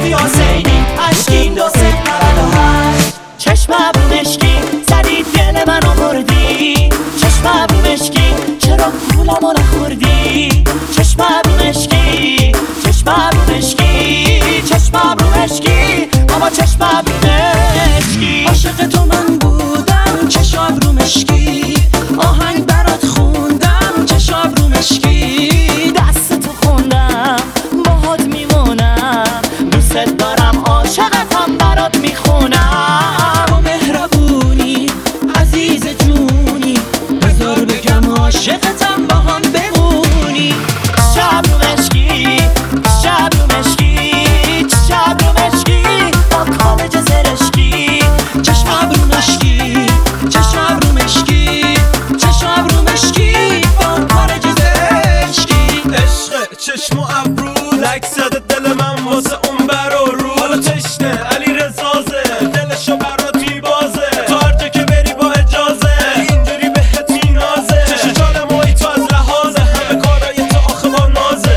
مهدی حسینی عشقین 2398 چشمم رو مشکی زدی دل منو بردی چشمم رو مشکی چرا گولمو نخوردی چشمم رو مشکی چشمم رو مشکی چشمم رو مشکی اما چشمم رو مشکی عاشق تو من بودم چشمم رو مشکی آهنگ برات خوندم چشمم رو مشکی دست تو خوندم باهات میمونم دوست دارم عاشقتم برات میخونم تو مهربونی عزیز جونی بذار بگم عاشقتم با هم بمونی شب رو مشکی شب رو مشکی شب رو مشکی با کالج زرشکی چشمم رو مشکی چشمم رو مشکی چشمم رو مشکی با کالج زرشکی عشق چشم و ابرو لک زده دل من واسه اون بر و رو حالا تشنه علی رزازه دلشو براتی بازه تو هر جا که بری با اجازه اینجوری بهت مینازه چش جان مایی تو از لحاظه همه کارای تو آخه با نازه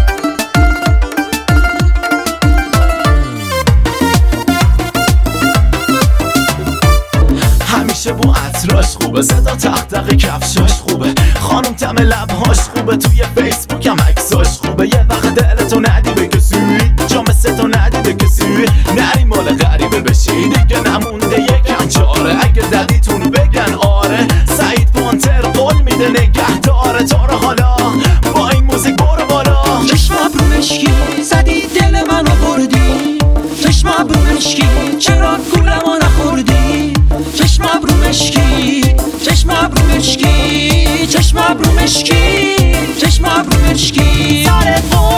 همیشه با عطراش خوبه صدا تق کفشاش خوبه خانم تم لبهاش خوبه توی فیسبوک هم عکساش خوبه یه وقت دلتو ندی به کسی جام ستو ندی به کسی نری مال غریبه بشی دیگه نمونده یکم چاره اگه دلیتون بگن آره سعید پانتر قول میده نگه داره تو رو حالا با این موزیک برو بالا چشمم رو مشکی زدی دل منو بردی چشمم رو مشکی چرا گولمو نخوردی چشمم رو مشکی چشمم رو مشکی چشمم رو مشکی چشمم رو مشکی سر